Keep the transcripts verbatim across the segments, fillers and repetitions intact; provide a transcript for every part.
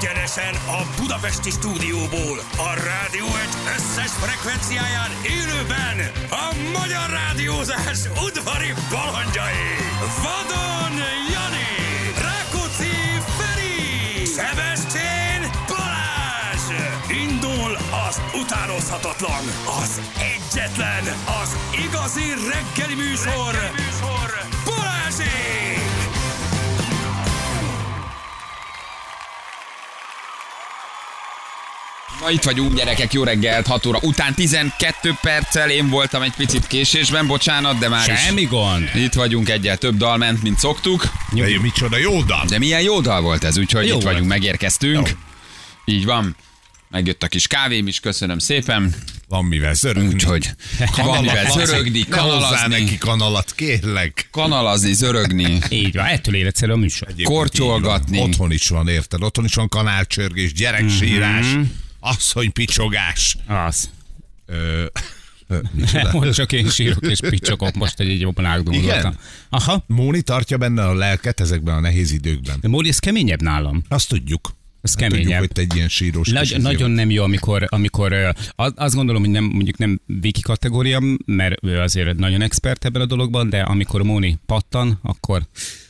Egyenesen a budapesti stúdióból, a Rádió egy összes frekvenciáján élőben a magyar rádiózás udvari balandjai. Vadon Jani, Rákóczi Feri, Szebestén Balázs. Indul az utánozhatatlan, az egyetlen, az igazi reggeli műsor, reggeli műsor. Balázsék! Na itt vagyunk, gyerekek, jó reggelt, hat óra után tizenkét perccel, én voltam egy picit késésben, bocsánat, de már Semmi is gond. Itt vagyunk, egyel több dal ment, mint szoktuk. De micsoda jó dal. De milyen jó dal volt ez, úgyhogy Jó itt volt. vagyunk, megérkeztünk. Jó. Így van. Megjött a kis kávém is, köszönöm szépen. Van mivel zörögni. Úgyhogy van mivel zörögni, Ne hozzá kanalazni, neki kanalat, kérlek. kanalazni, zörögni, Így van, ettől életszerű a műsor. Egyébként kortyolgatni. így van. Otthon is van, érted? Otthon is van kanálcsörgés, gyereksírás, Mhm. asszony picsogás. Az. Ö, ö, micsoda? Most csak én sírok és picsokok most egy jobban ágdózoltam. Igen? Aha. Móni tartja benne a lelket ezekben a nehéz időkben. De Móri, ez keményebb nálam. Azt tudjuk. Ez Hát tudjuk, keményebb. hogy te egy ilyen sírós Nagy, kis izé nagyon vagy. nem jó, amikor, amikor ö, az- azt gondolom, hogy nem, mondjuk nem Viki kategória, mert ő azért nagyon expert ebben a dologban, de amikor Móni pattan, akkor,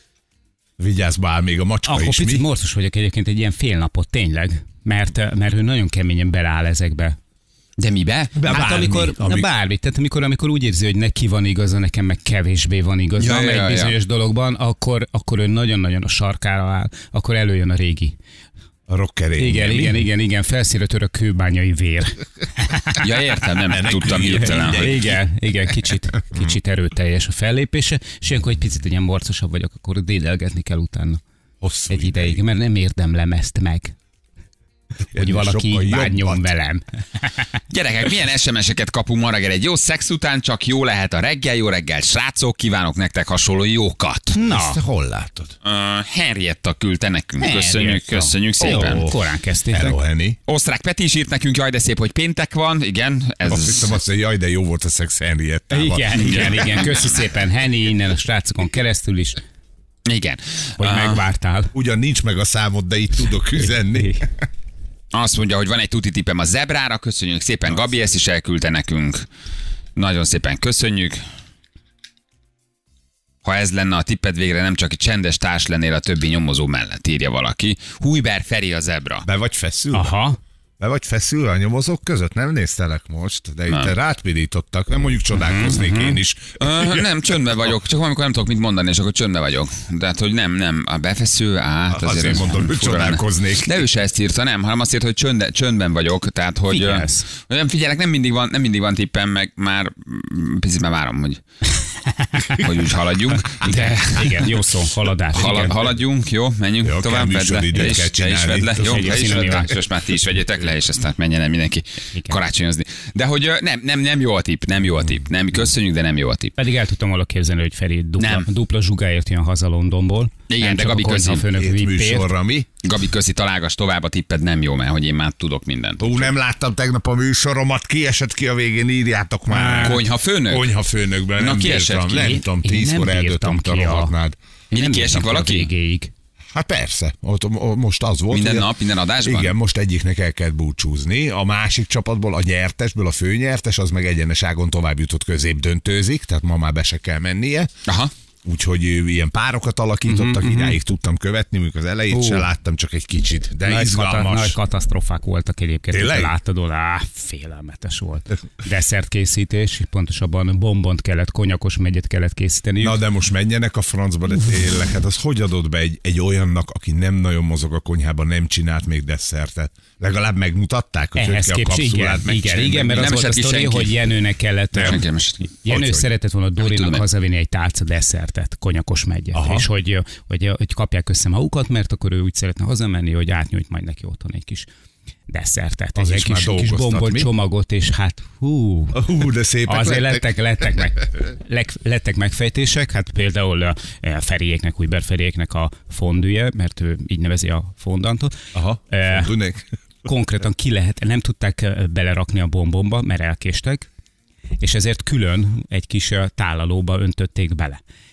Vigyázz bár, még a macska akkor is picit mi? morcos vagyok egyébként egy ilyen fél napot, tényleg. Mert, mert ő nagyon keményen beleáll ezekbe. De mibe? Be Hát bármi, amikor, amik- amik... bármit, tehát amikor, amikor úgy érzi, hogy neki van igaza, nekem meg kevésbé van igaza, Ja, ja, ja, egy ja. bizonyos dologban, akkor, akkor ő nagyon-nagyon a sarkára áll, akkor előjön a régi. A rockeré. Igen, igen, igen, igen, felszíre tör a kőbányai vér. Ja, értem, nem Ennek tudtam hülye, hirtelen. hülye. hogy- Igen, igen, kicsit, kicsit erőteljes a fellépése, és ilyenkor egy picit ilyen morcosabb vagyok, akkor dédelgetni kell utána Hosszú egy ideig, mert nem érdemlem ezt meg, hogy Ennél valaki sokkal bánjon jobbat. velem. Gyerekek, milyen es em es-eket kapunk ma reggel? Egy jó szex után csak jó lehet a reggel, jó reggel, srácok, kívánok nektek hasonló jókat. Na, Ezt te hol látod? Uh, Henrietta küldte nekünk, köszönjük, Henrietta. köszönjük szépen. Ó, korán kezdtétek. Hello, Henny. Osztrák Peti is írt nekünk, jaj de szép, hogy péntek van, igen. Ez... Azt hiszem azt, hogy jaj, de jó volt a szex Henriettával. Igen, igen, igen. Köszi szépen, Henny, innen a srácokon keresztül is, Igen. hogy Ah, megvártál. Ugyan nincs meg a számod, de itt tudok üzenni. Azt mondja, hogy van egy tuti tippem a zebrára, köszönjük szépen, Gabi ezt is elküldte nekünk. Nagyon szépen köszönjük. Ha ez lenne a tipped, végre nem csak egy csendes társ lennél a többi nyomozó mellett, írja valaki. Hújber Feri a zebra. Be vagy feszülve? Aha. Be vagy feszülve a nyomozók között? Nem néztelek most, de itt Nem. rátpirítottak. Nem mondjuk csodálkoznék én is. Ö, nem, csöndbe vagyok, csak amikor nem tudok mit mondani, és akkor csöndbe vagyok. Tehát, hogy nem, nem, a befeszül, át azért, Azért ez mondom, hogy fura lenne. csodálkoznék. De ő se ezt írta, nem, hanem azt írta, hogy csönd, csöndben vagyok, tehát, hogy, ö, Figyelsz. hogy nem figyelek, nem mindig van, nem mindig van tippem, meg már mm, picit már várom, hogy, hogy úgy haladjunk. De Igen, jó szó, haladás. hala, igen. haladjunk, jó, menjünk Jó, tovább, kell vedd le, műsoridőt te is, kell te is csinálni. vedd le, jó, Egy te is színem vedd le, nyilván. és most már ti is vegyétek le, és aztán menjen el mindenki Igen. karácsonyozni. De hogy ö, nem, nem, nem jó a tipp, nem jó a tipp, nem, köszönjük, de nem jó a tipp. Pedig el tudtam volna képzelni, hogy Feri dupla, Nem. dupla zsugáért jön haza Londonból. Igen, Nem de csak Gabi a közi. konyhafőnök Két vippért. műsorra mi? Gabi, köszi, találgass tovább, a tipped nem jó, mert hogy én már tudok mindent. Ó, nem láttam tegnap a műsoromat, kiesett ki a végén, írjátok már. Konyha főnök? Konyha főnökben, Na, nem kiesett bírtam, ki? nem Én- tudom, én tízkor nem eldőttem bírtam a ki a- rohadnád. Mindig Nem kiesik bírtam ki a valaki? végéig. Hát persze, ott, ott most az volt. Minden hogy- nap, minden adásban? Igen, most egyiknek el kellett búcsúzni, a másik csapatból, a nyertesből, a főnyertes, az meg egyeneságon tovább jutott, közép döntőzik, tehát ma már be se kell mennie. Aha. Úgyhogy ő, ilyen párokat alakítottak, uh-huh, idáig tudtam követni, mikor az elejét Hú. se láttam, csak egy kicsit. De Nagy, kata, izgalmas. nagy katasztrofák voltak egyébként. Tényleg? Tényleg? Láttad volna, á, félelmetes volt. Desszertkészítés, pontosabban bombont kellett, konyakos megyet kellett készíteni. Na de most menjenek a francba, de tényleg, hát az hogy adod be egy, egy olyannak, aki nem nagyon mozog a konyhában, nem csinált még desszertet? Legalább megmutatták, hogy Ehhez hogy kell a képest, igen, kapszulát igen, megcsinálni. igen, mert az Nem volt a esett ki sztori, senki. hogy Jenőnek kellett, Nem. Senki nem esett ki. Jenő Hogy, hogy? szeretett volna Dorinak tudom. hazavinni egy tálca desszertet, konyakos megyet, Aha. és hogy, hogy, hogy kapják össze magukat, mert akkor ő úgy szeretne hazamenni, hogy átnyújt majd neki otthon egy kis desszertet, Az egy is kis, már kis dolgoztat, bombon mi? csomagot, és hát hú, Hú, de szépek azért lettek. lettek, lettek, meg, leg, lettek megfejtések, hát például a Feriéknek, Hújber Feriéknek a fondüje, mert ő így nevezi a fondantot. Aha, Eh, tudnék. Konkrétan ki lehet, nem tudták eh, belerakni a bombomba, mert elkéstek, és ezért külön egy kis eh, tálalóba öntötték bele.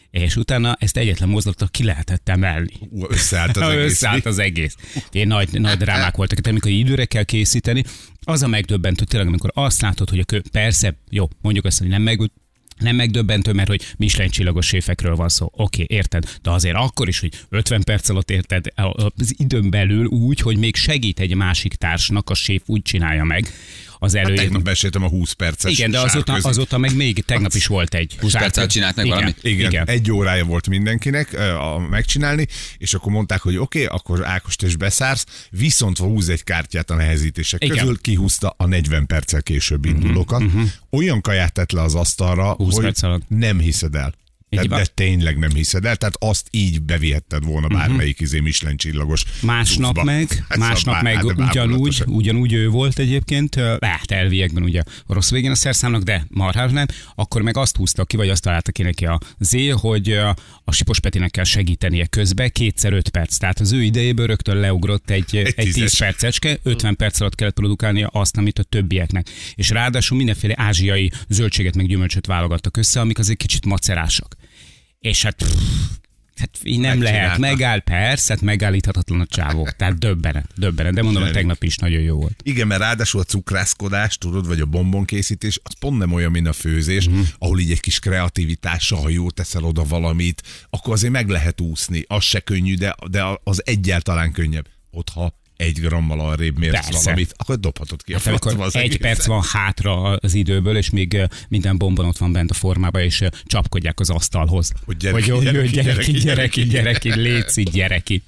És utána ezt egyetlen mozdulattal ki lehetett emelni. Összeállt az egész. Összeállt az egész. Én nagy, nagy drámák voltak, tehát amikor időre kell készíteni, az a megdöbbentő tényleg, amikor azt látod, hogy a kö... persze, jó, mondjuk azt, hogy nem meg Nem megdöbbentő, mert hogy Michelin csillagos séfekről van szó. Oké, okay, érted, de azért akkor is, hogy ötven perc alatt érted az időn belül úgy, hogy még segít egy másik társnak, a séf úgy csinálja meg az előjét. Hát tegnap meséltem a húsz perces. Igen, de azóta, azóta meg még tegnap is volt egy. húsz perccel csinált meg igen, valamit. Igen, igen, egy órája volt mindenkinek a, megcsinálni, és akkor mondták, hogy oké, okay, akkor Ákos, te is beszársz, viszont húz egy kártyát a nehezítések igen. közül, kihúzta a negyven perccel később indulókat. Uh-huh, uh-huh. Olyan kaját tett le az asztalra, hogy nem hiszed el. De, de tényleg nem hiszed el, tehát azt így bevihetted volna bármelyik uh-huh. izé Michelin csillagos. Másnap zuszba. meg, hát másnap hát, meg hát, ugyanúgy, ugyanúgy ő volt egyébként, hát elviekben ugye a rossz végén a szerszámnak, de marhára nem, akkor meg azt húzta ki, vagy azt találta ki neki a zé, hogy a Sipos Petinek kell segítenie közbe, kétszer öt perc. Tehát az ő idejéből rögtön leugrott egy, egy, egy tíz percecske, ötven perc alatt kellett produkálnia azt, amit a többieknek. És ráadásul mindenféle ázsiai zöldséget meg gyümölcsöt válogattak össze, amik azért kicsit macerásak. És hát, pff, hát így nem lehet, megáll, persze, hát megállíthatatlan a csávó. Tehát döbbenet, döbbenet, de mondom, hogy tegnap is nagyon jó volt. Igen, mert ráadásul a cukrászkodás, tudod, vagy a bombonkészítés, az pont nem olyan, mint a főzés, mm. ahol így egy kis kreativitással, ha jó teszel oda valamit, akkor azért meg lehet úszni. Az se könnyű, de, de az egyáltalán könnyebb. Ott, ha egy grammal arrébb mérsz persze. valamit, akkor dobhatod ki a hát, francba az egy egészet. Perc van hátra az időből, és még minden bombon ott van bent a formában, és csapkodják az asztalhoz. Hogy gyereki, hogy, gyereki, gyereki, gyereki, gyereki, gyereki, gyereki, létszik, gyereki.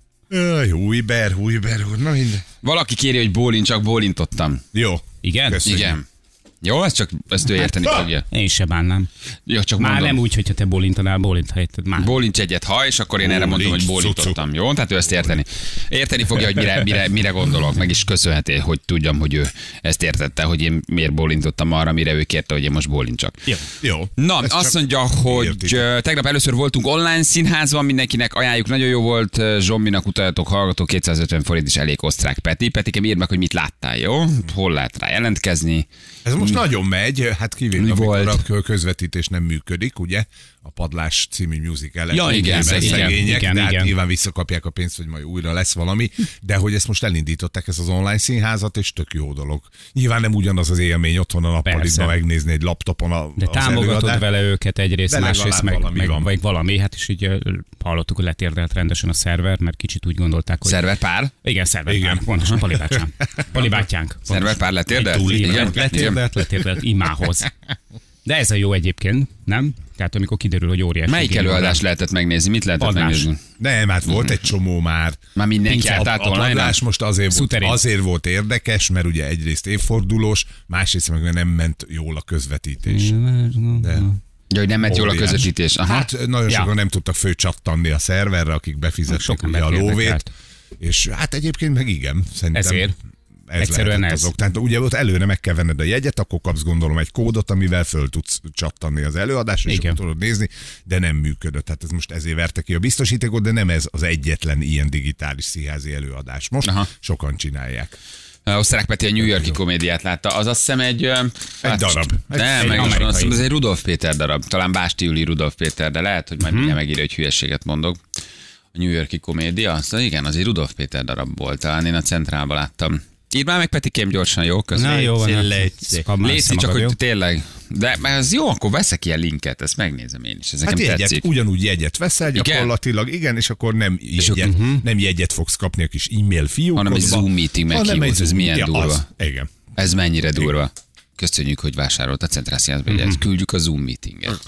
Hújber, hújber, na minden. Valaki kéri, hogy bólincsak, bólintottam. Jó. Igen? Köszönjük. Igen. Jó, ezt csak ezt ő érteni hát, fogja. Én se bánnám. Jó, csak már mondom. nem úgy, hogyha te bólintanál, bólint helyetted már. Bólincs egyet, ha, és akkor én Bólincs, erre mondom, hogy bólintottam. Jó, tehát ő ezt érteni. Érteni fogja, hogy mire, mire, mire gondolok, meg is köszönheti, hogy tudjam, hogy ő ezt értette, hogy én miért bólintottam arra, mire ő kérte, hogy én most bólincsak. Jó. Jó. Na, ezt azt mondja, hogy értik. Tegnap először voltunk online színházban, mindenkinek ajánljuk, nagyon jó volt. Zsombinak utaljatok, hallgató, kétszázötven forint is elég, osztrák Peti. Petikem, írd meg, hogy mit láttál, jó? Hol lehet rá jelentkezni? Ez most nagyon megy, hát kivéve, amikor a közvetítés nem működik, ugye? A Padlás című musical. Ja, igen, szegények, igen, de hát igen. nyilván visszakapják a pénzt, hogy majd újra lesz valami, de hogy ezt most elindították, ez az online színházat, és tök jó dolog. Nyilván nem ugyanaz az élmény otthon a nappalizba megnézni egy laptopon a, de támogatod előadást, vele őket egyrészt, másrészt meg, valami meg van. vagy valami, hát is így hallottuk, hogy letérdelt rendesen a szerver, mert kicsit úgy gondolták, hogy... Szerverpár? Igen, szerverpár, pontosan, Palibátyánk. Palibátyánk. Szerverpár letérdelt? Igen, letérdelt, letérdelt imához. De ez a jó egyébként, nem? Tehát amikor kiderül, hogy óriási. Melyik előadást lehetett megnézni? Mit lehetett Padlás. megnézni? Nem, hát volt egy csomó már. Már mindenki állt át A Padlás most azért volt, azért volt érdekes, mert ugye egyrészt évfordulós, másrészt meg nem ment jól a közvetítés. De... Ja, hogy nem ment jól a közvetítés. Aha. Hát nagyon sokan ja. nem tudtak főcsattanni a szerverre, akik befizették ugye a lóvét. És hát egyébként meg igen, szerintem. Ezért. Ez egyszerűen ez. Azok. Tehát ugye ott előre meg kell venned a jegyet, akkor kapsz gondolom egy kódot, amivel föl tudsz csattanni az előadásra, és akkor tudod nézni, de nem működött. Tehát ez most ezért verte ki a biztosítékot, de nem ez az egyetlen ilyen digitális színházi előadás. Most Aha. sokan csinálják. Osztrák Peti a New York-i komédiát látta. Az azt hiszem egy... Egy hát, darab. Nem, meg azt hiszem, ez egy Rudolf Péter darab. Talán Básti Júli Rudolf Péter, de lehet, hogy majd hmm. mindjárt megírja, hogy hülyeséget mondok. A New York-i komédia, azt igen, az egy Rudolf Péter darab volt. Talán én a Centrálban láttam. Írd már meg, Petikém, gyorsan, jó? Köszönöm. Na, jó van. Léci, csak hogy tényleg. De ez jó, akkor veszek ilyen linket, ezt megnézem én is. Ez hát nekem jegyet, tetszik. Ugyanúgy jegyet veszel, igen? Gyakorlatilag, igen, és akkor nem jegyet, uh-huh. nem jegyet fogsz kapni a kis e-mail fiúkodba. Hanem egy Zoom meeting meghívót, ez milyen durva. Az, igen. Ez mennyire durva. Igen. Köszönjük, hogy vásárolt a Centrál Színházba, hogy ezt küldjük a Zoom meetinget.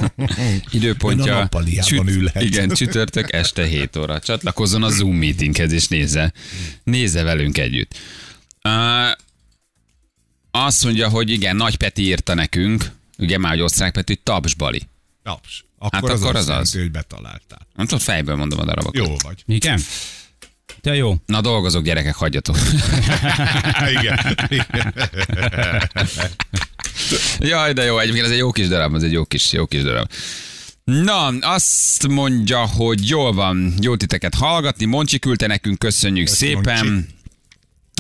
Időpontja, csüt, igen, csütörtök este hét óra. Csatlakozzon a Zoom meetinghez, és nézze, nézze velünk együtt. Uh, azt mondja, hogy igen, Nagy Peti írta nekünk, ugye már, hogy Osztrák Peti, hogy Taps Bali. Taps. Akkor, hát az akkor az, az, az. Hogy betaláltál. Nem tudom, fejből mondom a darabokat. Jó vagy. Igen? De jó. Na dolgozok, gyerekek, hagyjatok. Igen. Jaj, de jó, egyébként ez egy jó kis darab, ez egy jó kis, jó kis darab. Na, azt mondja, hogy jól van, jó titeket hallgatni. Moncsi küldte nekünk, köszönjük Ezt szépen. Moncsi.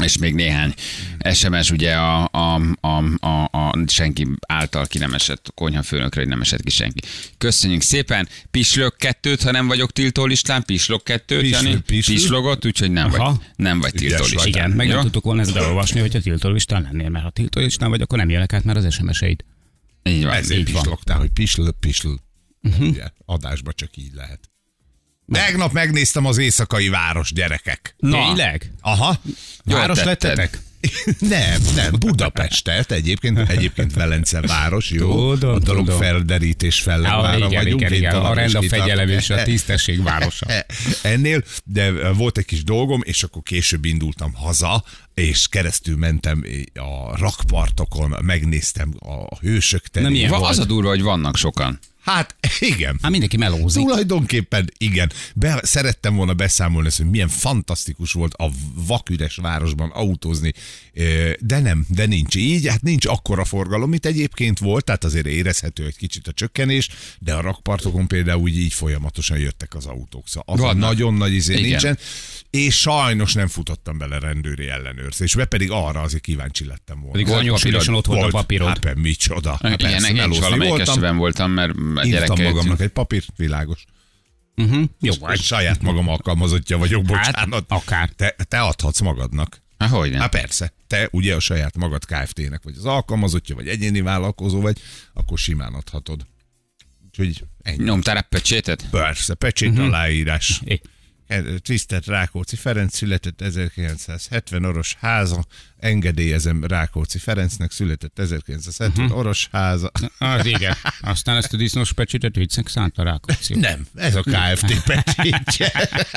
És még néhány es em es, ugye a, a, a, a, a senki által ki nem esett, a konyhafőnökre, hogy nem esett ki senki. Köszönjük szépen. Pislog kettőt, ha nem vagyok tiltó listán. Pislog kettőt, Jani. Pislogot, úgyhogy nem vagy, nem vagy tiltó listán. Igen, meg nem tudtuk volna ezt beolvasni, hogyha tiltó listán lennél, mert ha tiltó listán vagy, akkor nem jönnek át már az es em es-eid. Így van. Ezért pislogtál, hogy pisl, pisl. Uh-huh. Ugye, adásba csak így lehet. Tegnap megnéztem az éjszakai város, gyerekek. Na. Tényleg? Aha. Város lettetek? Nem, nem, Budapestet, egyébként, egyébként Velence város, jó? Tudom, a dolog tudom. Felderítés fellevára ja, vagyunk. Igen, igen, a rend, a fegyelem és a tisztesség városa. Ennél, de volt egy kis dolgom, és akkor később indultam haza, és keresztül mentem a rakpartokon, megnéztem a hősök terén. Nem, az a durva, hogy vannak sokan. Hát igen. Hát mindenki melózik. Tulajdonképpen igen. Be, szerettem volna beszámolni, hogy milyen fantasztikus volt a vaküres városban autózni, de nem, de nincs így. Hát nincs akkora forgalom, mint egyébként volt, tehát azért érezhető egy kicsit a csökkenés, de a rakpartokon például úgy így folyamatosan jöttek az autók. Szóval az nagyon nagy izé igen. nincsen. És sajnos nem futottam bele rendőri ellenőrzésbe, pedig arra azért kíváncsi lettem volna. Pedig anyagpirosan ott volt a papírod. Hát micsoda. Hát igen, persze, én is valamelyik esetben voltam, mert írtam magamnak egy papírt, világos. Uh-huh. Jó, saját magam alkalmazottja vagyok, bocsánat. Hát, akár. Te, te adhatsz magadnak. Há, hogy nem? Hát persze. Te ugye a saját magad Kft-nek vagy az alkalmazottja, vagy egyéni vállalkozó vagy, akkor simán adhatod. Úgyhogy ennyi. Nyomtál a pecsétet? Persze, pecsét uh-huh. aláírás. Tisztelt Rákóczi Ferenc született ezerkilencszázhetven Oros háza, engedélyezem Rákóczi Ferencnek született ezerkilencszázhetven uh-huh. Oros háza. Az igen. Aztán ezt a disznós pecsétet viccnek szánta Rákóczi. Nem, ez a Kft. Pecsétje.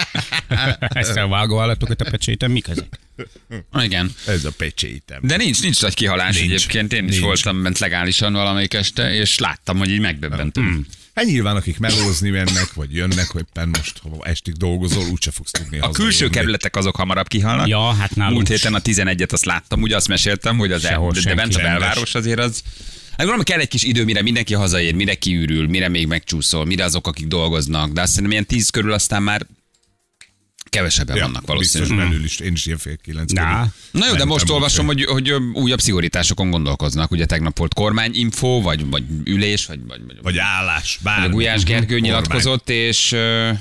Ezt a vágóállatokat a pecséten mik ezek? Igen. Ez a pecsétem. De nincs, nincs nagy kihalás nincs, egyébként. Én is nincs. voltam bent legálisan valamelyik este, és láttam, hogy így megdöbbentem. Hmm. Hát nyilván, akik melózni mennek, vagy jönnek, vagy éppen most, ha estig dolgozol, úgyse fogsz tudni A külső jönni. Kerületek azok hamarabb kihalnak. Ja, hát nálunk. Múlt héten a tizenegyet azt láttam, ugye azt meséltem, hogy az el, de bent a belváros azért az... Hát valami kell egy kis idő, mire mindenki hazaér, mire kiürül, mire még megcsúszol, mire azok, akik dolgoznak, de azt szerintem ilyen tíz körül aztán már kevesebben ja, vannak valószínűleg. Biztos belül is, én is ilyen fél kilenc körül. Na jó, de most olvasom, hogy, hogy újabb szigorításokon gondolkoznak. Ugye tegnap volt kormányinfo, vagy, vagy ülés, vagy, vagy, vagy állás, bármi. Gulyás Gergő nyilatkozott, és,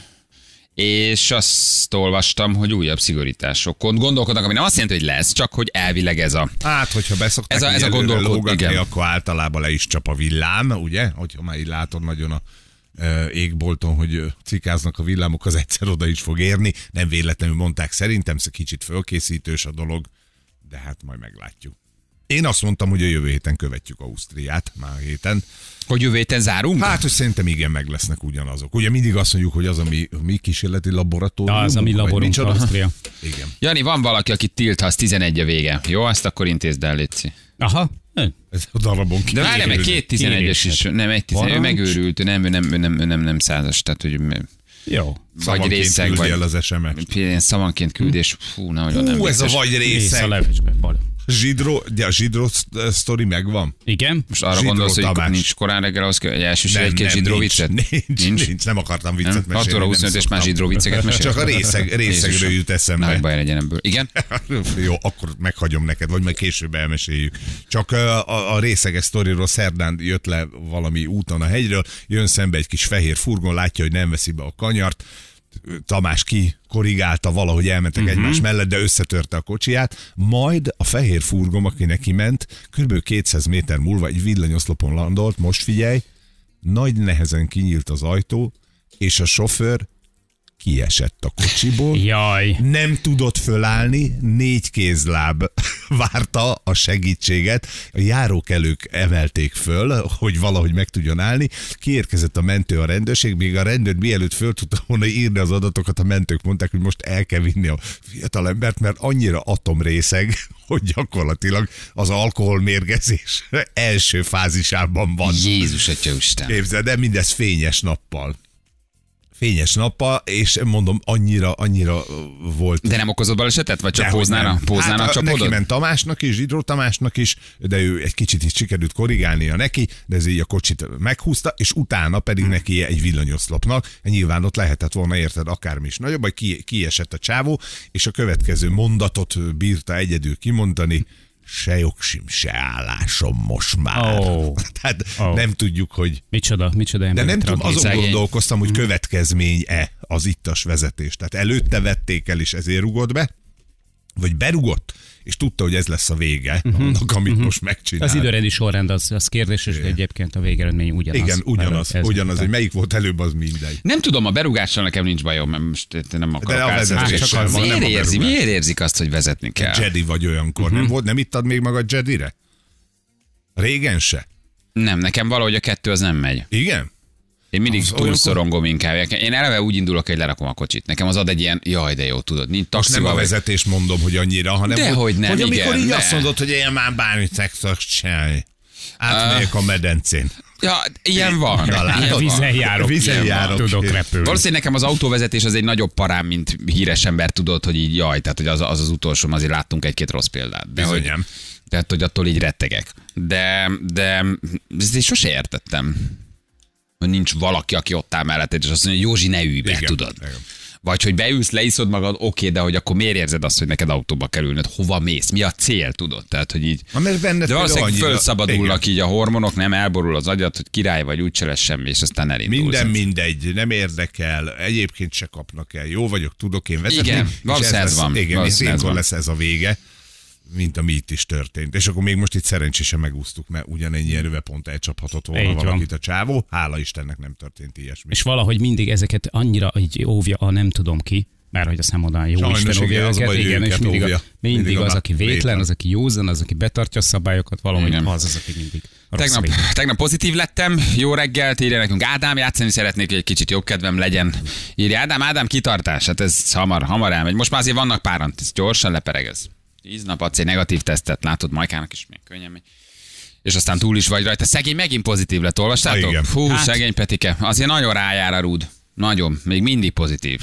és azt olvastam, hogy újabb szigorításokon gondolkodnak, ami nem azt jelenti, hogy lesz, csak hogy elvileg ez a... Hát, hogyha beszokták, ez a, ez a gondolkodni, akkor általában le is csap a villám, ugye? Hogyha már így látod nagyon a égbolton, hogy cikáznak a villámok, az egyszer oda is fog érni. Nem véletlenül mondták, szerintem kicsit fölkészítős a dolog, de hát majd meglátjuk. Én azt mondtam, hogy a jövő héten követjük Ausztriát, már héten. Hogy jövő héten zárunk? Hát, hogy szerintem igen, meg lesznek ugyanazok. Ugye mindig azt mondjuk, hogy az, ami mi kísérleti laboratórium. Az, ami laborunk Ausztria. Igen. Jani, van valaki, akit tilthatsz, tizenegy a vége. Jó, azt akkor intézd el, létszi. Aha. Ez a darabon de várjál, meg két tizenegyes is, nem egy tizenegy, ő megőrült, nem, ő nem, ő nem, ő nem, nem százas, tehát hogy... Jó. Vagy részeg, vagy... el az es em es. Ilyen szavanként küldés, fú, nagyon nem Hú, ez a vagy részeg. Zsidró, de a zsidró sztori megvan? Igen. Most arra gondolsz, hogy Tamás. Nincs korán reggel ahhoz, hogy elsőség egy-két zsidró viccet? Nincs, nincs, nincs, nem akartam viccet mesélni. hat óra huszonöt és már zsidró vicceket mesélni. Csak a részeg, részegről jut eszembe. Nagy baj legyen ebből. Igen? Jó, akkor meghagyom neked, vagy majd később elmeséljük. Csak a, a, a részeges sztoriról szerdán jött le valami úton a hegyről, jön szembe egy kis fehér furgon, látja, hogy nem veszi be a kanyart, Tamás ki korrigálta, valahogy elmentek uh-huh. egymás mellett, de összetörte a kocsiját, majd a fehér furgon, aki neki ment, kb. kétszáz méter múlva egy villanyoszlopon landolt, most figyelj, nagy nehezen kinyílt az ajtó, és a sofőr kiesett a kocsiból. Jaj. Nem tudott fölállni, négy kézláb várta a segítséget. A járókelők emelték föl, hogy valahogy meg tudjon állni. Kiérkezett a mentő, a rendőrség, még a rendőr mielőtt föl tudta volna írni az adatokat, a mentők mondták, hogy most el kell vinni a fiatalembert, mert annyira atomrészeg, hogy gyakorlatilag az alkoholmérgezés első fázisában van. Jézus Atya Isten. Képzeld, de mindez fényes nappal. Fényes nappal, és mondom, annyira, annyira volt. De nem okozott balesetet? Vagy csak póznára, póznára hát, csapodod? Neki ment Tamásnak is, Zsidró Tamásnak is, de ő egy kicsit is sikerült korrigálnia neki, de ez így a kocsit meghúzta, és utána pedig neki egy villanyoszlopnak. Nyilván ott lehetett volna, érted, akármi is nagyobb, vagy ki, kiesett a csávó, és a következő mondatot bírta egyedül kimondani: se jogsim, se állásom most már. Oh. Tehát oh. nem tudjuk, hogy... Micsoda, micsoda De nem tudom, azon Szegény. gondolkoztam, hogy következmény-e az ittas vezetés. Tehát előtte vették el, és ezért rugott be, vagy berugott, és tudta, hogy ez lesz a vége uh-huh. annak, amit uh-huh. most megcsinál. Az időrendi sorrend az, az kérdéses, de egyébként a végeredmény ugyanaz. Igen, ugyanaz, ez ugyanaz, hogy melyik volt előbb, az mindegy. Nem tudom, a berúgással nekem nincs bajom, mert most nem akarok. De a vezetéssel van, miért, nem a érzi, miért érzik azt, hogy vezetni kell? Jedi vagy olyankor, uh-huh. nem volt? Nem ittad még magad Jedire? Régen se? Nem, nekem valahogy a kettő az nem megy. Igen? Én mindig Az túlszorongom inkább. Én eleve úgy indulok, hogy lerakom a kocsit. Nekem az ad egy ilyen, jaj, de jó, tudod, nincs Most nem a taxival. vezetés mondom, hogy annyira, hanem De hogy nem, hogy amikor igen, így ne. azt mondod, hogy én már bármit meg tudok csinálni. Átmegyek a medencén. Ja, ilyen van. Na, látod? Ilyen Vízen van. járok, Vízen ilyen járok. van. Tudok repülni. Valószínűleg nekem az autóvezetés az egy nagyobb parám, mint híres ember, tudod, hogy így jaj, tehát hogy az az, az utolsó, azért láttunk egy-két rossz példát. De hogy, Bizonyám. tehát, hogy attól így rettegek. De, de ezt én sose értettem. Hogy nincs valaki, aki ott áll melletted, és azt mondja, hogy Józsi, ne ülj be, Igen, tudod. igen. Vagy hogy beülsz, leiszod magad, oké, de hogy akkor miért érzed azt, hogy neked autóba kell ülnöd? Hova mész? Mi a cél, tudod? Tehát, hogy így... Ha, mert benned De valószínűleg annyira- fölszabadulnak igen. így a hormonok, nem elborul az agyad, hogy király vagy, úgyse lesz semmi, és aztán elindulsz. Minden mindegy, nem érdekel, egyébként se kapnak el. Jó vagyok, tudok én vezetni. Igen, és valószínűleg ez lesz- van. Igen, és Valószínűleg ez ilyenkor van. lesz ez a vége, mint ami itt is történt. És akkor még most itt szerencsésen megúsztuk, mert ugyanennyi erővel pont elcsaphatott volna Így van. valakit a csávó. Hála Istennek nem történt ilyesmi. És valahogy mindig ezeket annyira így óvja a nem tudom ki, mert hogy azt nem mondanám, jó Sajnos, Isten óvja igen, az a őket, baj, hogy igen, és őket mindig, óvja. a, mindig, Mindig a az, aki vétlen. vétlen, az, aki józan, az, aki betartja a szabályokat, valahogy Igen. az az, aki mindig rossz Tegnap, vége. tegnap pozitív lettem, jó reggelt, írja nekünk Ádám, játszani szeretnék, hogy egy kicsit jobb kedvem legyen. Írja Ádám, Ádám kitartás, hát ez hamar, hamar elmegy. Most már azért vannak páran, ez gyorsan leperegez. Tíz nap adsz egy negatív tesztet, látod, Majkának is még könnyen megy. És aztán túl is vagy rajta. Szegény megint pozitív lett, olvastátok? Ha, igen. Fú, Hát. szegény Petike, azért nagyon rájár a rúd. Nagyon, még mindig pozitív.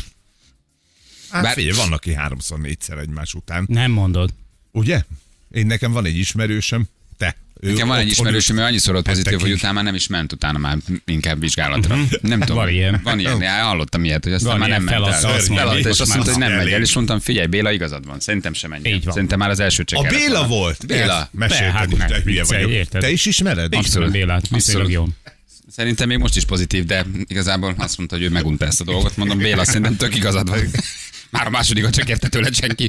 Hát Bár- figyelj, van, aki háromszor, négyszer egymás után. Nem mondod. Ugye? Én nekem van egy ismerősöm, te. Ő Nekem van egy otthon ismerősöm, ő annyiszor volt pozitív, hetekig. hogy utána már nem is ment, utána már inkább vizsgálatra. Nem tudom. Van ilyen. Van ilyen, ja, hallottam ilyet, hogy aztán Van már nem ilyen, ment feladta, el. azt mondja, Feladta, hogy és most azt mondta, hogy már nem megy el, elég. és mondtam, figyelj, Béla, igazad van, szerintem sem menj. Így van. Szerintem már az első csak A kellett Béla volna. volt? Béla. Mesélted hát is, ne, te hülye viccelj, vagyok. érted? Te is ismered? Ismerem Bélát, viszonylag Abszolút. jó. Szerintem még most is pozitív, de igazából azt mondta, hogy ő megunta ezt a dolgot. Mondom, Béla, szerintem tök igazad vagy. Már a másodikat csak érte tőled senki.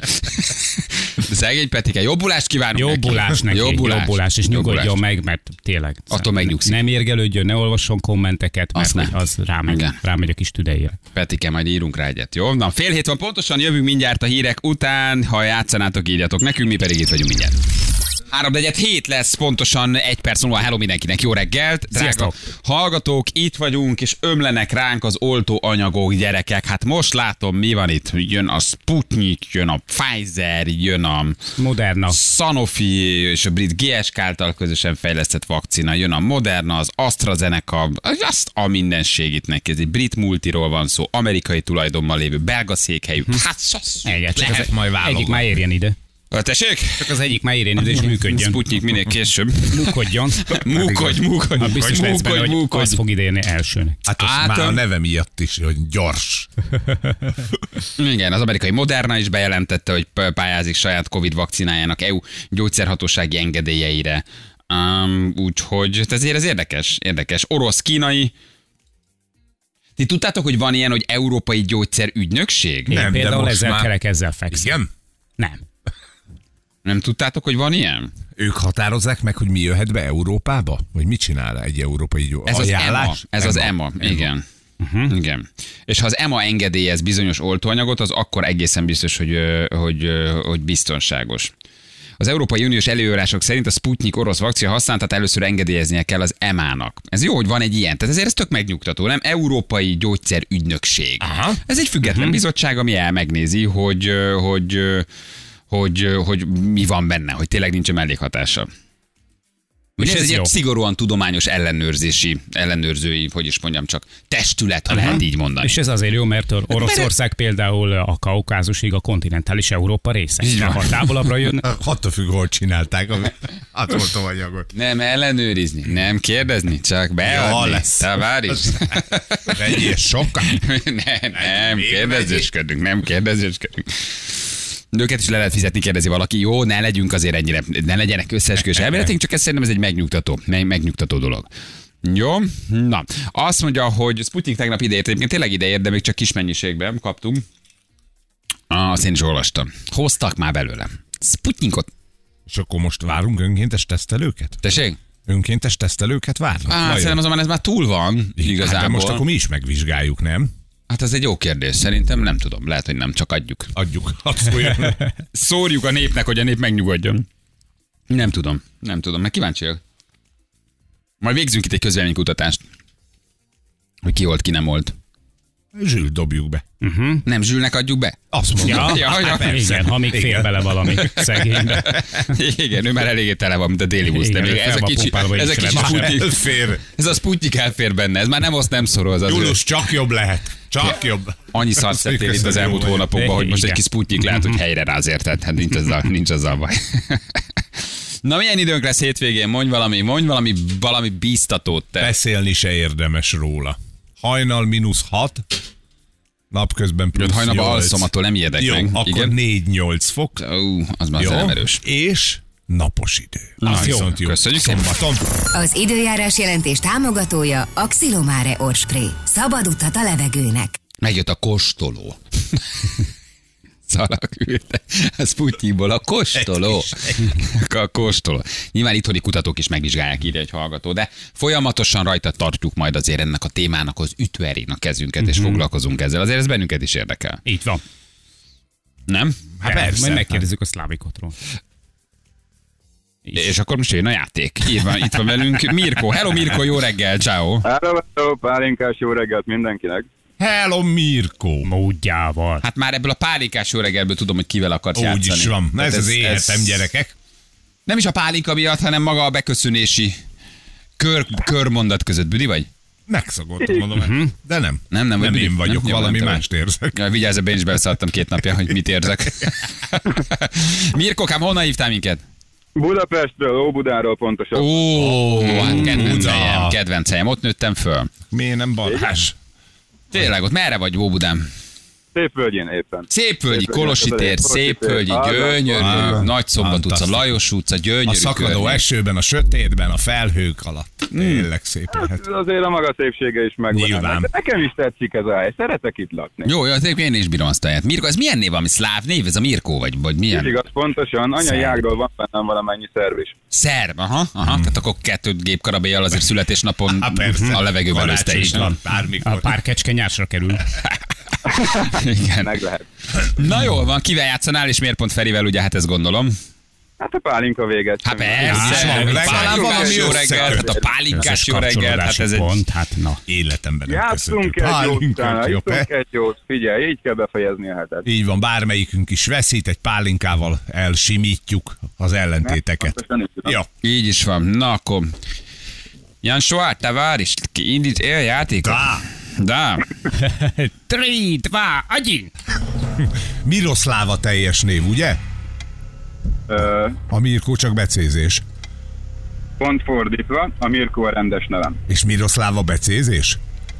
De szegény Petike, jobbulást kívánunk Jobbulás neki, Jobbulás. jobbulás, és nyugodjon Jobbulást. meg, mert tényleg. Attól megnyugszik. Nem érgelődjön, ne olvasson kommenteket, mert Azt ne. hogy az rámegy, Igen. rámegy a kis tüdejére. Petike, majd írunk rá egyet, jó? Na, fél hét van pontosan, jövünk mindjárt a hírek után, ha játszanátok, írjatok nekünk, mi pedig itt vagyunk mindjárt. Három negyed hét lesz, pontosan egy perc múlva. Hello mindenkinek, jó reggelt! Drága Sziasztok. hallgatók, itt vagyunk, és ömlenek ránk az oltóanyagok, gyerekek. Hát most látom, mi van itt. Jön a Sputnik, jön a Pfizer, jön a Moderna. Sanofi és a brit gé es ká által közösen fejlesztett vakcina, jön a Moderna, az AstraZeneca, azt a mindenség itt neki. Ez egy brit multiról van szó, amerikai tulajdonban lévő, belga székhelyű. Hát, az Egyet, csak lehet az, majd egyik válogatni. már érjen ide. Tessék? Csak az egyik már érjen ide, és működjön. Sputnik minél később. Múkodjon. Múkodj, múkodj, Ha biztos lesz benne, múkodj, hogy múkodj. az fog ide érni elsőnek. Hát az Át- már a neve miatt is, hogy gyors. Igen, az amerikai Moderna is bejelentette, hogy p- pályázik saját Covid vakcinájának é u gyógyszerhatósági engedélyeire. Um, úgyhogy ezért ez érdekes, érdekes. Orosz, kínai. Ti tudtátok, hogy van ilyen, hogy Európai Gyógyszerügynökség? Én Nem, de például most ezzel már- kerek, ezzel fekszem. Igen? Nem. Nem tudtátok, hogy van ilyen? Ők határozzák meg, hogy mi jöhet be Európába? Vagy mit csinál egy európai gyó- Ez az E M A. ajánlás? Ez az E M A, igen. Uh-huh. Igen. És ha az E M A engedélyez bizonyos oltóanyagot, az akkor egészen biztos, hogy, ö, hogy, ö, hogy biztonságos. Az Európai Uniós előírások szerint a Sputnik orosz vakcina használatát először engedélyeznie kell az E M A-nak. Ez jó, hogy van egy ilyen. Tehát ezért ez tök megnyugtató, nem? Európai Gyógyszerügynökség. Aha. Ez egy független uh-huh. bizottság, ami el megnézi, hogy, ö, hogy, ö, hogy, ö, hogy mi van benne, hogy tényleg nincs mellékhatása. És ez, ez egy jó. Szigorúan tudományos ellenőrzési, ellenőrzői, hogy is mondjam csak, testület, ha Aha. lehet így mondani. És ez azért jó, mert Oroszország például a Kaukázusig a kontinentális Európa része. Ha távolabbra jön. Attól függ, hol csinálták a atomanyagot. Nem ellenőrizni, nem kérdezni, csak beadni. Ja, lesz. Te várj is. Vegyél sokat. ne, nem, kérdezősködünk, nem kérdezősködünk. Őket is le lehet fizetni, kérdezi valaki. Jó, ne legyünk azért ennyire, ne legyenek összeesküvés elméletünk, csak ez szerintem ez egy megnyugtató, meg, megnyugtató dolog. Jó, na. Azt mondja, hogy Sputnik tegnap ideért, egyébként tényleg ideért, de még csak kis mennyiségben kaptunk. Azt én is olvastam. Hoztak már belőle. Sputnikot. És akkor most várunk önkéntes tesztelőket? Tessék? Önkéntes tesztelőket várnak? Á, szerintem azonban ez már túl van, igazából. Hát, de most akkor mi is megvizsgáljuk, nem? Hát ez egy jó kérdés. Szerintem nem tudom. Lehet, hogy nem, csak adjuk. Adjuk. Szórjuk a népnek, hogy a nép megnyugodjon. Nem tudom. Nem tudom. Meg kíváncsi vagyok. Majd végzünk itt egy közvéleménykutatást. Hogy ki volt, ki nem volt. Zsül dobjuk be. Uh-huh. Nem Zsülnek adjuk be? Azt mondja. Ja, ja, ja, hát igen, ha még fél igen. bele valami szegénybe. Igen, ő már eléggé tele van, mint a déli busz. De még ez a kicsi, ez a kicsi Sputnik. Ez a Sputnik elfér benne. Ez már nem azt nem szorol. Julus, csak jobb lehet. Csak jobb. Annyi szart szedtél itt az elmúlt hónapokban, hogy most egy kis Sputnik lehet, hogy helyre rázért. Hát nincs azzal, nincs azzal baj. Na milyen időnk lesz hétvégén? Mondj valami, mondj valami, valami bíztatót te. Beszélni se érdemes róla. Hajnal mínusz hat, napközben plusz nyolc. Hajnalban alszom, attól nem ijedek jó, meg. Akkor négy-nyolc fok. Ó, az már nem erős. És napos idő. Az jó. jó. Köszönjük szombaton. Az időjárás jelentés támogatója a Xilomare Orspray. Szabad utat a levegőnek. Megjött a kóstoló. Szalak ülte. A Sputnikból a kóstoló. A kóstoló. Nyilván itthoni kutatók is megvizsgálják, írja egy hallgató, de folyamatosan rajta tartjuk majd azért ennek a témának az ütőerén a kezünket, mm-hmm. és foglalkozunk ezzel. Azért ez bennünket is érdekel. Így van. Nem? Hát persze. Majd megkérdezzük a szlávikotról. És, és akkor most jön a játék. Itt van, itt van velünk Mirko. Hello Mirko, jó reggel, ciao. Hello, hello, pálinkás jó reggelt mindenkinek. Hello Mirko. Módjával. Hát már ebből a pálinkás jó reggelből tudom, hogy kivel akarsz Úgy játszani. Úgy is van. Ez, ez az életem, ez... gyerekek. Nem is a pálinka miatt, hanem maga a beköszönési kör, körmondat között. Büdi vagy? Megszagoltam, mondom. Uh-huh. De nem. Nem, nem, nem én vagyok, nem, valami nem, mást érzek. Ja, vigyázz, ebben is belszálltam két napja, hogy mit érzek. Mirkokám, honnan hívtál minket? Budapestről, Óbudáról pontosan. Ó, hát kedvencejem, kedvencejem. Ott nőttem föl. Miért nem Balázs? Tényleg, ott merre vagy Óbudán? Szépvölgyén éppen. Szépvölgyi, Kolosi tér, Szépvölgyi, gyönyörű, Nagyszombat utca, Lajos utca, gyönyörű. A szakadó környék. Esőben, a sötétben, a felhők alatt. Tényleg szép lehet. Hát azért a maga szépsége is megvan. Nyilván. De nekem is tetszik ez a hely, szeretek itt lakni. Jó, jó, én is bírom azt a helyet. Mirko, ez milyen név, ami szláv név? Ez a Mirko vagy, vagy milyen? Igaz, pontosan. Anyai ágról van bennem valamennyi szerv is. Szerb, aha, aha. Hmm. Tehát akkor kettő gépkarabélyal azért születésnapon a levegőben lőzte is. A pár kecske nyársra kerül. Igen. Meg lehet. Na jól van, kivel játszanál, és miért pont Ferivel, ugye, hát ezt gondolom. Hát a pálinka véget. Hát persze, pálinkás jó reggel, hát a pálinkás jó reggel, hát ez egy... Pont, hát na. Életemben nem játszunk egy jót, utána, játszunk egy jót, figyelj, így kell befejezni a hetet. Így van, bármelyikünk is veszít, egy pálinkával elsimítjuk az ellentéteket. Ja. Így is van, na akkor... Jan Soár, te vár is, indít el játékot. Da. Da. Tri, dva, один. Miroszláva teljes név, ugye? Ö, a Mirko csak becézés. Pont fordítva, a Mirko a rendes nevem. És Miroszláva becézés?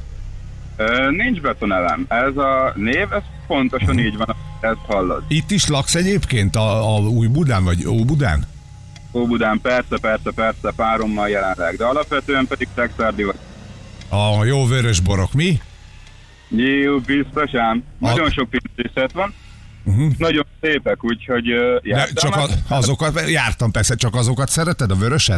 Ö, nincs betonelem. Ez a név, ez pontosan uh-huh. így van, ezt hallod. Itt is laksz egyébként a, a Új-Budán, vagy Óbudán? Óbudán, persze, persze, persze, párommal jelenleg, de alapvetően pedig Texárdi vagy. A jó vörös borok, mi? Jó, biztosan. Nagyon a... sok pincészet van. Uh-huh. Nagyon szépek, úgyhogy uh, jártam. Csak a, azokat, jártam persze, csak azokat szereted, a vöröset?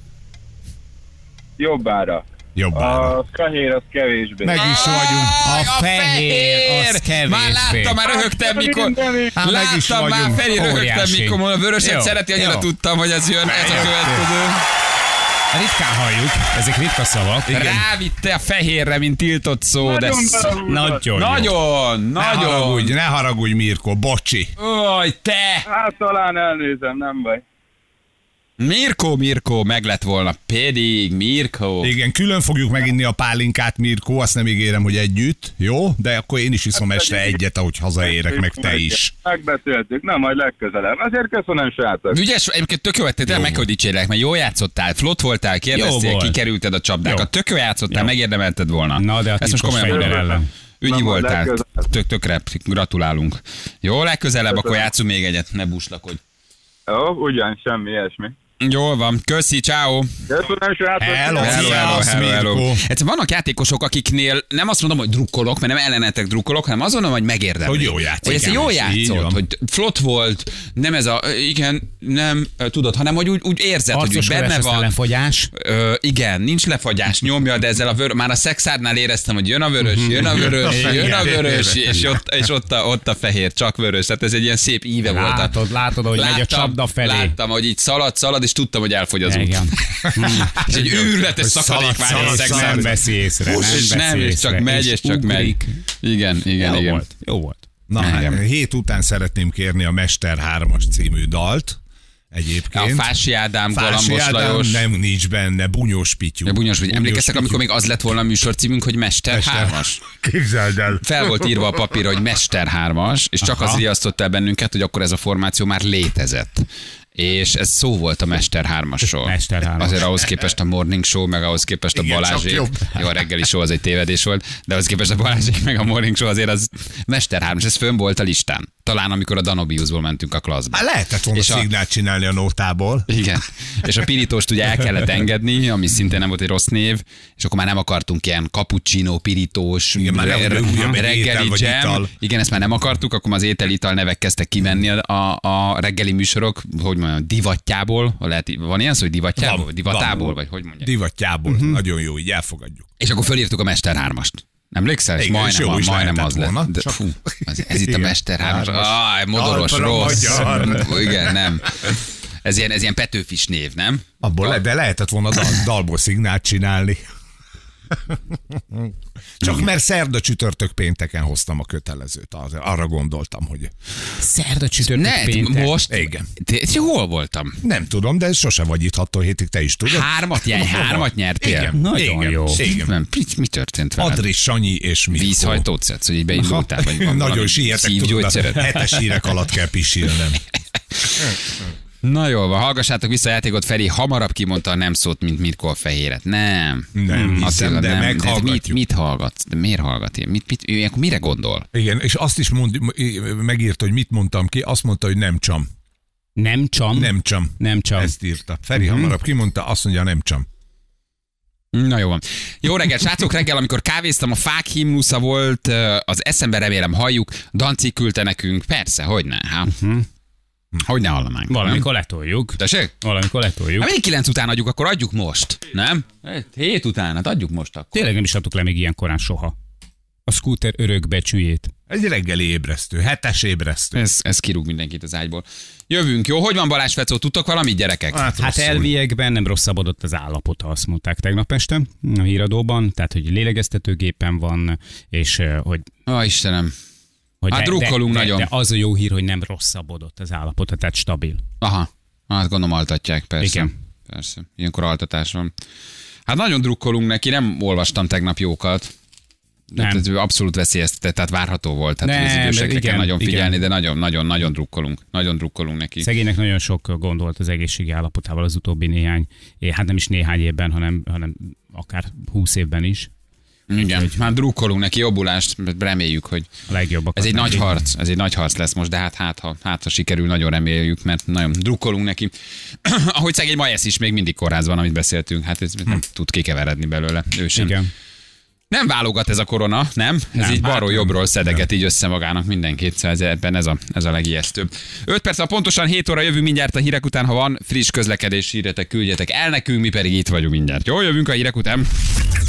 Jobbára. Jobbára. A fehér az kevésbé. Meg is vagyunk. A, a fehér, az kevésbé. Már láttam, már röhögtem, mikor... Hát láttam, már Feri röhögtem, mikor a vöröset jó, szereti, annyira tudtam, hogy ez jön, ez a következő. Ritkán halljuk, ezek ritka szavak. Rávitte a fehérre, mint tiltott szó, nagyon de... Nagyon, nagyon, ne nagyon. Haragudj, ne haragudj, Mirko, bocsi. Oj, te! Hát talán elnézem, nem baj. Mirko, Mirko, meg lett volna, pedig Mirko. Igen, külön fogjuk meginni a pálinkát, Mirko, azt nem ígérem, hogy együtt, jó? De akkor én is iszom este egyet, ahogy hazaérek, meg te is. Megbeszéltük, nem, majd legközelebb. Azért köszönöm, srácok. Ügyes, egyébként tök jó, hogy meg hogy dicsérlek, mert jól játszottál, flott voltál, kérdeztél, kikerülted a csapdákat, tök jó játszottál, jó. Megérdemelted volna. Na, de a ezt most komolyan mondom ellen. Ügyi Na, voltál, tök, tökre, gratulálunk. Jó, legközelebb, akkor játszunk még egyet, ne buslakodj. Jó, ugyan, semmi ilyesmi. Jól van, köszi, ciao. Köszönöm, srácok. Hello, hello, hello, hello, hello. Egyszer vannak játékosok, akiknél nem azt mondom, hogy drukkolok, mert nem ellenetek drukkolok, hanem azt mondom, hogy megérdemli. Hogy jó játszik. Hogy ez jó játszott, hogy flott volt, nem ez a, igen, nem, tudod, hanem hogy úgy, úgy érzed, arcos, hogy úgy benne van. Lefogyás. Ö, igen, nincs lefagyás, nyomja, de ezzel a vörös, már a szexárnál éreztem, hogy jön a vörös, jön a vörös, jön a vörös, és ott, és ott, a, ott a fehér, csak vörös. Tehát ez egy ilyen szép íve volt. Látod, látod, hogy megy a csapda felé. Láttam, hogy így szalad, szalad, és tudtam, hogy elfogy az út. És egy őrületes szakadék vár a szexen. Nem veszi észre, nem veszi nem, és csak megy, és csak megy. Igen, igen, igen. Jó volt. Na, hát, hét után szeretném kérni a Mester hármas című dalt. Egyébként. A Fási Ádám, Galambos Ádám, Lajos. Nem, nincs benne, Bunyós Pityu. Ja, Bunyós Pityu. Emlékeztek, amikor még az lett volna a műsorcímünk, hogy Mester hármas? Képzeld el. Fel volt írva a papírra, hogy Mester hármas, és csak Aha. az riasztott el bennünket, hogy akkor ez a formáció már létezett. És ez szó volt a Mester hármasról. Mester hármas. Azért ahhoz képest a Morning Show, meg ahhoz képest a Igen, Balázsék. Jó, a reggeli show az egy tévedés volt, de ahhoz képest a Balázsék, meg a Morning Show azért az Mester hármas, ez fönn volt a listán. Talán amikor a Danobiusból mentünk a klasszba. Hát lehetett volna és szignát csinálni a nótából. Igen. És a pirítóst ugye el kellett engedni, ami szintén nem volt egy rossz név, és akkor már nem akartunk ilyen cappuccino, pirítós, igen, már re- re- reggeli jam. Igen, ezt már nem akartuk, akkor az ételital nevek kezdtek kimenni a, a, a reggeli műsorok, hogy mondjam, divatjából, lehet, van ilyen szó, hogy divatjából, van, divatából, van, vagy hogy mondják? Divatjából, uh-huh. Nagyon jó, így elfogadjuk. És akkor fölírtuk a Mester hármast. Emlékszel? És majdnem, jó, is majdnem az lett. De, fú, ez, ez itt a Mester hármas. Aj, modoros, rossz. Igen, nem. Ez ilyen, ez ilyen Petőfis név, nem? Abból le, de lehetett volna dal, dalból szignált csinálni. Csak mert szerda, csütörtök, pénteken hoztam a kötelezőt. Arra gondoltam, hogy... Szerda, csütörtök, ne, péntek? Most? Igen. Te, te hol voltam? Nem tudom, de sose vagy itt hatól hétig, te is tudod. Hármat, jel, hármat nyertél? Igen. Nagyon igen. jó. Igen. Nem, mi, mi történt veled? Adris, Sanyi és Mirko. Vízhajtót szedsz, hogy így beindultál? Vagy nagyon sietek, tudod, hetes hírek alatt kell pisilnem. Na jól van, hallgassátok vissza a játékot, Feri hamarabb kimondta a nem szót, mint Mirko a fehéret. Nem. Nem hiszem, Attila, de nem. meghallgatjuk. De mit, mit hallgatsz? De miért hallgat ilyen? Mit, mit, ilyenkor mire gondol? Igen, és azt is mond, megírta, hogy mit mondtam ki, azt mondta, hogy nem csam. Nem csam? Nem csam. Nem csam. Ezt írta. Feri uh-huh. hamarabb kimondta, azt mondja, nem csam. Na jó van. Jó reggel, srácok, reggel, amikor kávéztam, a fák himnusza volt, az eszembe, remélem halljuk, Danci küldte nekünk, persze, hogyne, hát. Uh-huh. Hogy ne hallanánk. Valamikor letoljuk. Tessék? Valamikor letoljuk. Hát mindig kilenc után adjuk, akkor adjuk most, nem? Hét után, hát adjuk most akkor. Tényleg nem is adtuk le még ilyen korán soha. A scooter örök becsüjét. Egy reggeli ébresztő, hetes ébresztő. Ez, ez kirúg mindenkit az ágyból. Jövünk, jó? Hogy van Balázs Fecó? Tudtok valamit, gyerekek? Hát, hát elviekben nem rosszabbodott az állapota, azt mondták tegnap este a híradóban. Tehát, hogy lélegeztetőgépen van, és hogy... Ó, Istenem. Hogy hát de, drukkolunk de, nagyon. De, de az a jó hír, hogy nem rosszabbodott az állapota, tehát stabil. Aha, hát gondolom altatják, persze. Igen. Persze, ilyenkor altatás van. Hát nagyon drukkolunk neki, nem olvastam tegnap jókat. Nem. Ez abszolút veszélyeztetett, tehát várható volt. Tehát nem, az idősekre kell nagyon figyelni, igen. de nagyon-nagyon drukkolunk. Nagyon drukkolunk neki. Szegénynek nagyon sok gond volt az egészségi állapotával az utóbbi néhány, hát nem is néhány évben, hanem, hanem akár húsz évben is. Igen, hogy már drukkolunk neki, jobbulást, reméljük, hogy a legjobbak. Ez egy nagy harc, ez egy nagy harc lesz most, de hát hát ha, hát, ha sikerül, nagyon reméljük, mert nagyon drukkolunk neki. Ahogy szegény Majesz is még mindig kórházban, amit beszéltünk, hát ez hm. nem tud kikeveredni belőle, ő sem. Igen. Nem válogat ez a korona, nem? Ez nem, így balról jobbról szedeget így össze magának mindenkit, szóval ebben ez a, ez a legijesztőbb. öt perc, a pontosan hét óra jövünk mindjárt a hírek után, ha van friss közlekedés, híretek, küldjetek el nekünk, mi pedig itt vagyunk mindjárt. Jó, jövünk a hírek után.